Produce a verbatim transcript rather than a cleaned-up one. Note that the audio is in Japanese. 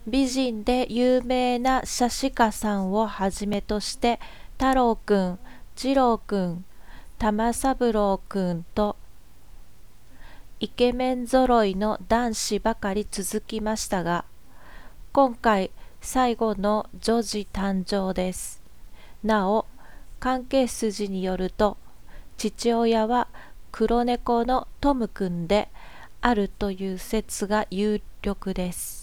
美人で有名なシャシカさんをはじめとして太郎くん、次郎くん、玉三郎くんとイケメン揃いの男子ばかり続きましたが、今回最後の女児誕生です。なお、関係筋によると、父親は黒猫のトムくんであるという説が有力です。